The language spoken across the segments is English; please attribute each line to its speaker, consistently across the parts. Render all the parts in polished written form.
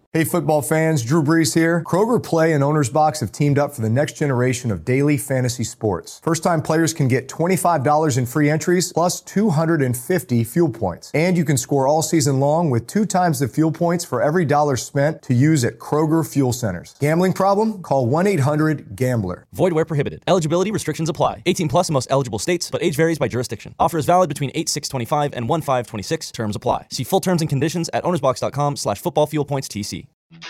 Speaker 1: Hey football fans, Drew Brees here. Kroger Play and Owner's Box have teamed up for the next generation of daily fantasy sports. First-time players can get $25 in free entries plus 250 fuel points. And you can score all season long with 2 times the fuel points for every dollar spent to use at Kroger Fuel Centers. Gambling problem? Call 1-800-GAMBLER.
Speaker 2: Void where prohibited. Eligibility restrictions apply. 18 plus in most eligible states, but age varies by jurisdiction. Offer is valid between 8/6/25 and 1/5/26. Terms apply. See full terms and conditions at ownersbox.com/footballfuelpoints-TC.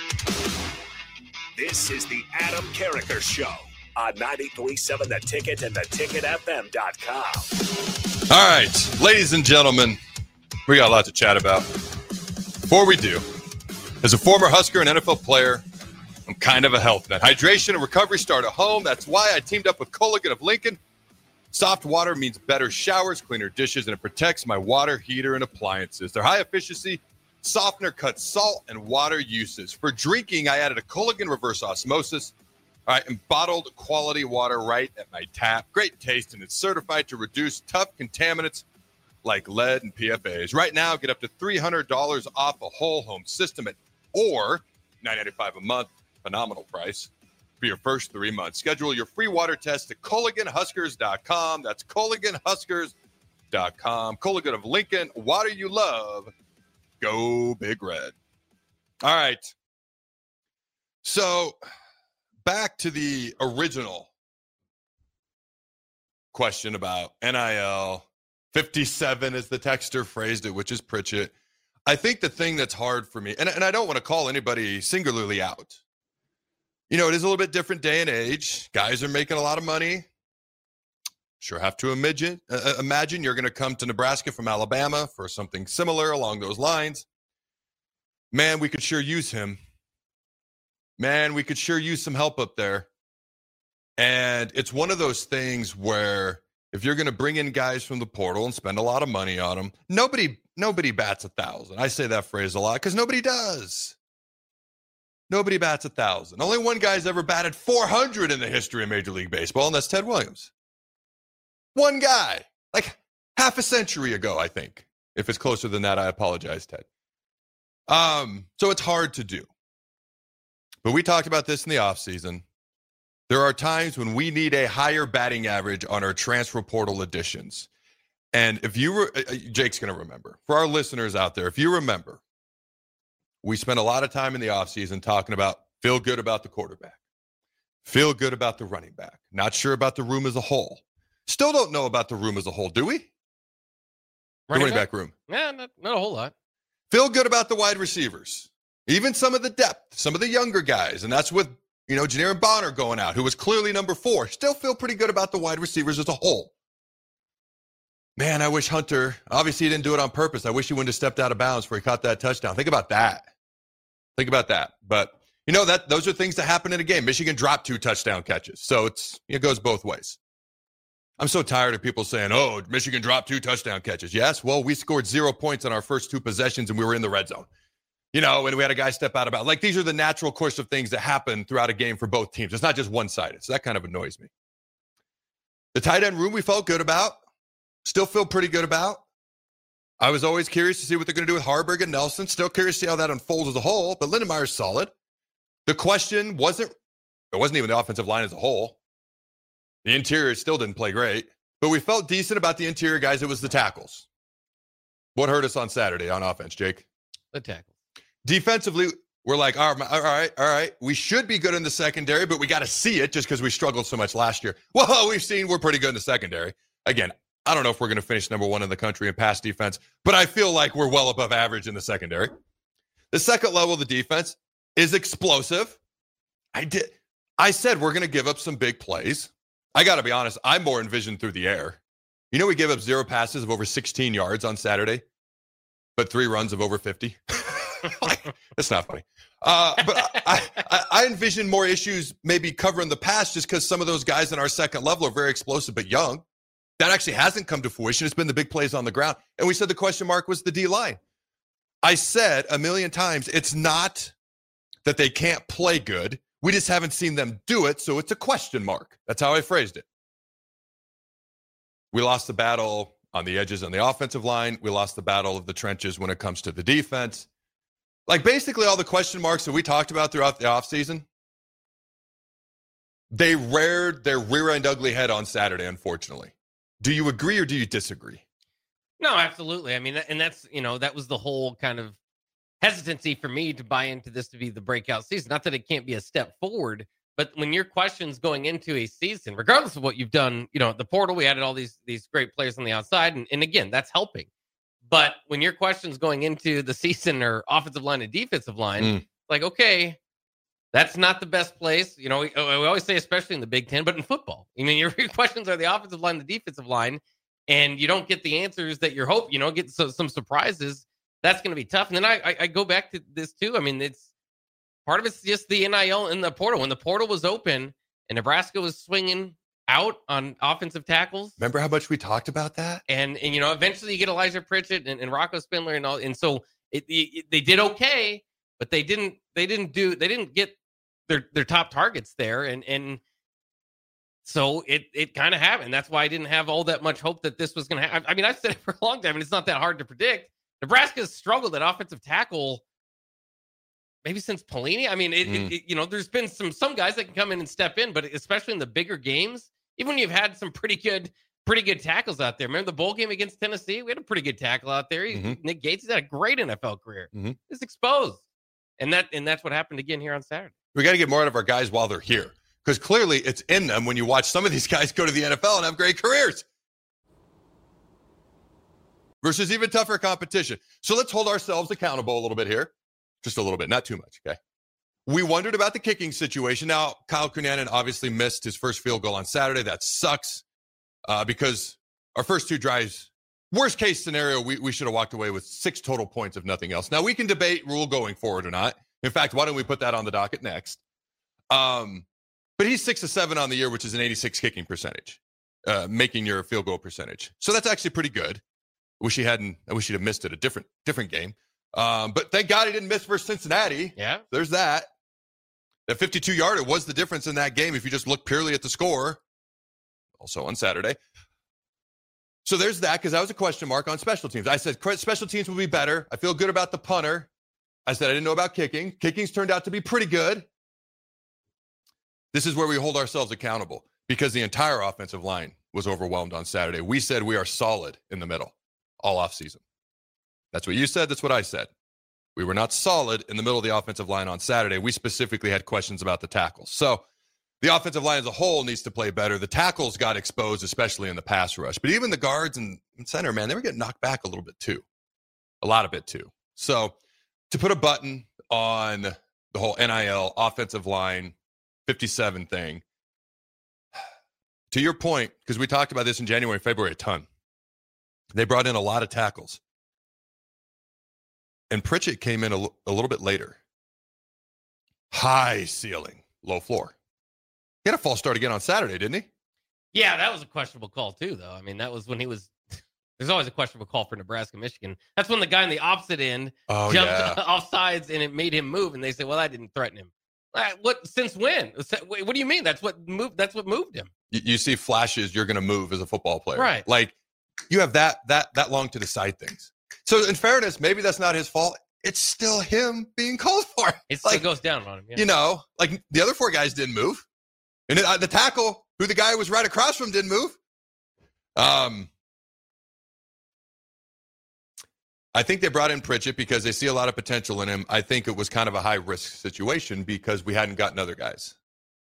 Speaker 3: This is the Adam Carricker Show on 93.7 The Ticket and theticketfm.com.
Speaker 4: All right, ladies and gentlemen, we got a lot to chat about. Before we do, as a former Husker and NFL player, I'm kind of a health nut. Hydration and recovery start at home. That's why I teamed up with Culligan of Lincoln. Soft water means better showers, cleaner dishes, and it protects my water heater and appliances. Their high-efficiency softener cuts salt and water uses. For drinking, I added a Culligan reverse osmosis. All right, and bottled quality water right at my tap. Great taste, and it's certified to reduce tough contaminants like lead and PFAs. Right now, get up to $300 off a whole home system or $9.95 a month. Phenomenal price for your first 3 months. Schedule your free water test at CulliganHuskers.com. That's CulliganHuskers.com. Culligan of Lincoln, water you love. Go Big Red. All right. So back to the original question about NIL. 57 as the texter phrased it, which is Pritchett. I think the thing that's hard for me, and I don't want to call anybody singularly out. You know, it is a little bit different day and age. Guys are making a lot of money. Sure have to imagine you're going to come to Nebraska from Alabama for something similar along those lines. Man, we could sure use him. Man, we could sure use some help up there. And it's one of those things where if you're going to bring in guys from the portal and spend a lot of money on them, nobody bats 1,000. I say that phrase a lot because nobody does. Nobody bats 1,000. Only one guy's ever batted 400 in the history of Major League Baseball, and that's Ted Williams. One guy, like half a century ago, I think. If it's closer than that, I apologize, Ted. So it's hard to do. But we talked about this in the offseason. There are times when we need a higher batting average on our transfer portal additions. And if you Jake's going to remember. For our listeners out there, if you remember, we spent a lot of time in the offseason talking about feel good about the quarterback, feel good about the running back, not sure about the room as a whole. Still don't know about the room as a whole, do we? The running back room.
Speaker 5: Yeah, not a whole lot.
Speaker 4: Feel good about the wide receivers, even some of the depth, some of the younger guys. And that's with, Janiran Bonner going out, who was clearly number 4. Still feel pretty good about the wide receivers as a whole. Man, I wish Hunter, obviously he didn't do it on purpose. I wish he wouldn't have stepped out of bounds before he caught that touchdown. Think about that. But, those are things that happen in a game. Michigan dropped 2 touchdown catches. So it goes both ways. I'm so tired of people saying, oh, Michigan dropped 2 touchdown catches. Yes, well, we scored 0 points on our first 2 possessions, and we were in the red zone. And we had a guy step out of bounds. Like, these are the natural course of things that happen throughout a game for both teams. It's not just one-sided, so that kind of annoys me. The tight end room we felt good about. Still feel pretty good about. I was always curious to see what they're going to do with Harburg and Nelson. Still curious to see how that unfolds as a whole, but Lindenmeyer's solid. The question wasn't even the offensive line as a whole. The interior still didn't play great, but we felt decent about the interior guys. It was the tackles. What hurt us on Saturday on offense, Jake?
Speaker 5: The tackle.
Speaker 4: Defensively, we're like, all right. We should be good in the secondary, but we got to see it just because we struggled so much last year. Well, we're pretty good in the secondary. Again, I don't know if we're going to finish number 1 in the country in pass defense, but I feel like we're well above average in the secondary. The second level of the defense is explosive. I said we're going to give up some big plays. I got to be honest, I more envisioned through the air. We gave up 0 passes of over 16 yards on Saturday, but 3 runs of over 50. That's not funny. But I envisioned more issues maybe covering the pass just because some of those guys in our second level are very explosive but young. That actually hasn't come to fruition. It's been the big plays on the ground. And we said the question mark was the D-line. I said a million times, it's not that they can't play good. We just haven't seen them do it, so it's a question mark. That's how I phrased it. We lost the battle on the edges on the offensive line. We lost the battle of the trenches when it comes to the defense. Like basically all the question marks that we talked about throughout the offseason, they reared their rear end ugly head on Saturday, unfortunately. Do you agree or do you disagree?
Speaker 5: No, absolutely. I mean, and that's, that was the whole kind of hesitancy for me to buy into this to be the breakout season. Not that it can't be a step forward, but when your questions going into a season, regardless of what you've done, the portal, we added all these great players on the outside. And again, that's helping. But when your questions going into the season are offensive line and defensive line, like, okay, that's not the best place. We always say, especially in the Big Ten, but in football, your questions are the offensive line, the defensive line, and you don't get the answers that you're hoping, get some surprises. That's going to be tough. And then I go back to this too. I mean, it's part of it's just the NIL in the portal. When the portal was open and Nebraska was swinging out on offensive tackles.
Speaker 4: Remember how much we talked about that?
Speaker 5: And eventually you get Elijah Pritchett and Rocco Spindler and all. And so they did okay, but they didn't get their top targets there. And so it kind of happened. That's why I didn't have all that much hope that this was going to happen. I mean, I've said it for a long time, and it's not that hard to predict. Nebraska has struggled at offensive tackle maybe since Pelini. I mean, there's been some guys that can come in and step in, but especially in the bigger games, even when you've had some pretty good tackles out there. Remember the bowl game against Tennessee? We had a pretty good tackle out there. Nick Gates has had a great NFL career. He's exposed. And that's what happened again here on Saturday.
Speaker 4: We got to get more out of our guys while they're here, because clearly it's in them when you watch some of these guys go to the NFL and have great careers versus even tougher competition. So let's hold ourselves accountable a little bit here. Just a little bit, not too much, okay? We wondered about the kicking situation. Now, Kyle Cunanan obviously missed his first field goal on Saturday. That sucks because our first two drives, worst case scenario, we should have walked away with 6 total points if nothing else. Now, we can debate rule going forward or not. In fact, why don't we put that on the docket next? But he's 6 of 7 on the year, which is an 86 kicking percentage, making your field goal percentage. So that's actually pretty good. I wish he'd have missed it a different game. But thank God he didn't miss versus Cincinnati.
Speaker 5: Yeah.
Speaker 4: There's that. That 52-yarder was the difference in that game if you just look purely at the score. Also on Saturday. So there's that, because that was a question mark on special teams. I said special teams will be better. I feel good about the punter. I said I didn't know about kicking. Kicking's turned out to be pretty good. This is where we hold ourselves accountable, because the entire offensive line was overwhelmed on Saturday. We said we are solid in the middle all offseason. That's what you said. That's what I said. We were not solid in the middle of the offensive line on Saturday. We specifically had questions about the tackles. So the offensive line as a whole needs to play better. The tackles got exposed, especially in the pass rush. But even the guards and center, man, they were getting knocked back a little bit too. A lot of it too. So to put a button on the whole NIL offensive line 57 thing, to your point, because we talked about this in January and February a ton, they brought in a lot of tackles. And Pritchett came in a little bit later. High ceiling, low floor. He had a false start again on Saturday, didn't he?
Speaker 5: Yeah, that was a questionable call too, though. I mean, that was when he was – there's always a questionable call for Nebraska, Michigan. That's when the guy on the opposite end jumped off sides and it made him move. And they say, well, that didn't threaten him. What? Since when? What do you mean? That's what moved him.
Speaker 4: You see flashes, you're going to move as a football player.
Speaker 5: Right.
Speaker 4: Like, you have that long to decide things. So in fairness, maybe that's not his fault. It's still him being called for.
Speaker 5: It still goes down on him.
Speaker 4: Yeah. Like the other 4 guys didn't move. And the tackle, who the guy was right across from, didn't move. I think they brought in Pritchett because they see a lot of potential in him. I think it was kind of a high-risk situation because we hadn't gotten other guys.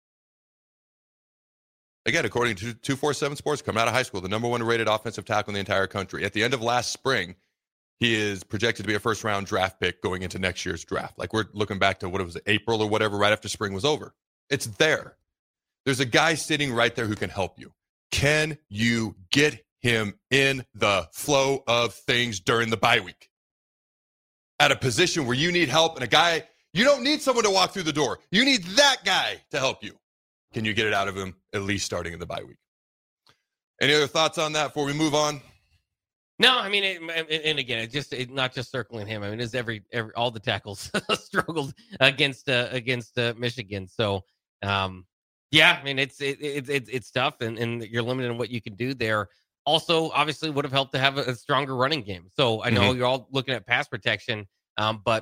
Speaker 4: Again, according to 247 Sports, coming out of high school, the number 1 rated offensive tackle in the entire country. At the end of last spring, he is projected to be a first-round draft pick going into next year's draft. Like, we're looking back to, what was it, April or whatever, right after spring was over. It's there. There's a guy sitting right there who can help you. Can you get him in the flow of things during the bye week? At a position where you need help and a guy, you don't need someone to walk through the door. You need that guy to help you. Can you get it out of him at least starting in the bye week? Any other thoughts on that before we move on?
Speaker 5: No, I mean, and again, it's not just circling him. I mean, it's every all the tackles struggled against Michigan. So, yeah, I mean, it's tough, and you're limited in what you can do there. Also, obviously, would have helped to have a stronger running game. So I know you're all looking at pass protection, but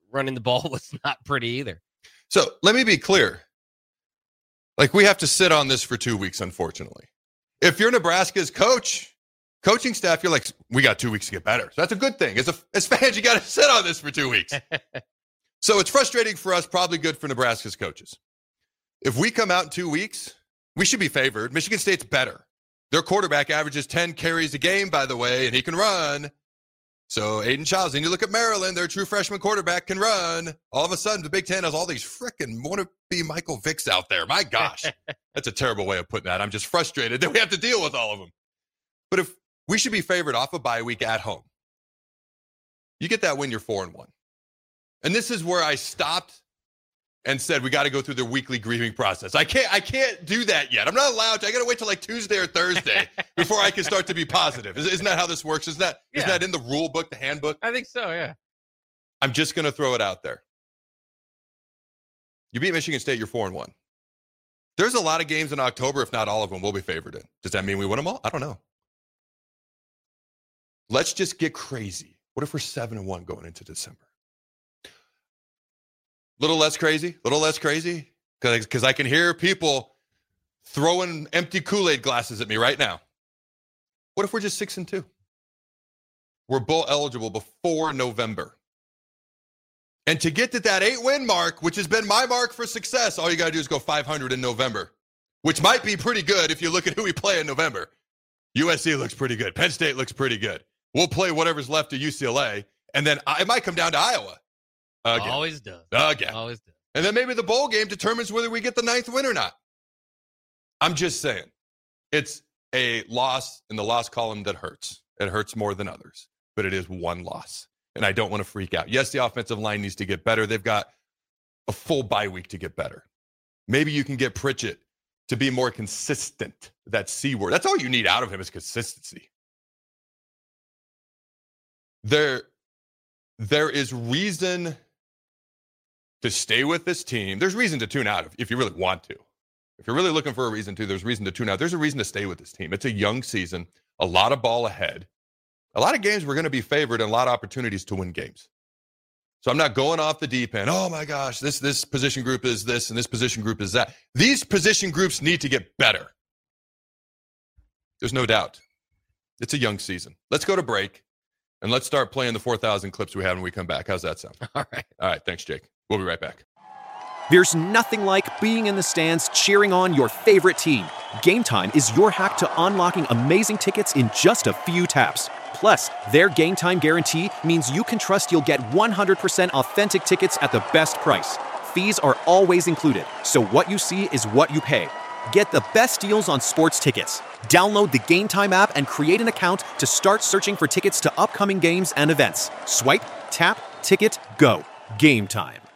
Speaker 5: running the ball was not pretty either.
Speaker 4: So let me be clear. Like, we have to sit on this for 2 weeks, unfortunately. If you're Nebraska's coaching staff, you're like, we got 2 weeks to get better. So that's a good thing. As fans, you got to sit on this for 2 weeks. So it's frustrating for us, probably good for Nebraska's coaches. If we come out in 2 weeks, we should be favored. Michigan State's better. Their quarterback averages 10 carries a game, by the way, and he can run. So Aiden Childs, and you look at Maryland, their true freshman quarterback can run. All of a sudden, the Big Ten has all these frickin' wannabe Michael Vicks out there. My gosh, that's a terrible way of putting that. I'm just frustrated that we have to deal with all of them. But if we should be favored off a bye week at home, you get that win, you're 4-1. And this is where I stopped and said we got to go through the weekly grieving process. I can't do that yet. I'm not allowed to. I got to wait till like Tuesday or Thursday before I can start to be positive. Isn't that how this works? Isn't that in the rule book, the handbook?
Speaker 5: I think so, yeah.
Speaker 4: I'm just going to throw it out there. You beat Michigan State, you're 4-1. There's a lot of games in October, if not all of them, we'll be favored in. Does that mean we win them all? I don't know. Let's just get crazy. What if we're 7-1 going into December? Little less crazy, because I can hear people throwing empty Kool-Aid glasses at me right now. What if we're just 6-2? We're bowl eligible before November. And to get to that 8-win mark, which has been my mark for success, all you got to do is go 500 in November, which might be pretty good if you look at who we play in November. USC looks pretty good. Penn State looks pretty good. We'll play whatever's left of UCLA, and then it might come down to Iowa. Again.
Speaker 5: Always does.
Speaker 4: Again.
Speaker 5: Always does.
Speaker 4: And then maybe the bowl game determines whether we get the 9th win or not. I'm just saying. It's a loss in the loss column that hurts. It hurts more than others. But it is one loss. And I don't want to freak out. Yes, the offensive line needs to get better. They've got a full bye week to get better. Maybe you can get Pritchett to be more consistent. That C word. That's all you need out of him is consistency. There is reason to stay with this team. There's reason to tune out if you really want to. If you're really looking for a reason to, there's reason to tune out. There's a reason to stay with this team. It's a young season, a lot of ball ahead. A lot of games we're going to be favored and a lot of opportunities to win games. So I'm not going off the deep end. Oh my gosh, this position group is this and this position group is that. These position groups need to get better. There's no doubt. It's a young season. Let's go to break and let's start playing the 4,000 clips we have when we come back. How's that sound?
Speaker 5: All right.
Speaker 4: All right. Thanks, Jake. We'll be right back.
Speaker 6: There's nothing like being in the stands cheering on your favorite team. Game Time is your hack to unlocking amazing tickets in just a few taps. Plus, their Game Time guarantee means you can trust you'll get 100% authentic tickets at the best price. Fees are always included, so what you see is what you pay. Get the best deals on sports tickets. Download the Game Time app and create an account to start searching for tickets to upcoming games and events. Swipe, tap, ticket, go. Game Time.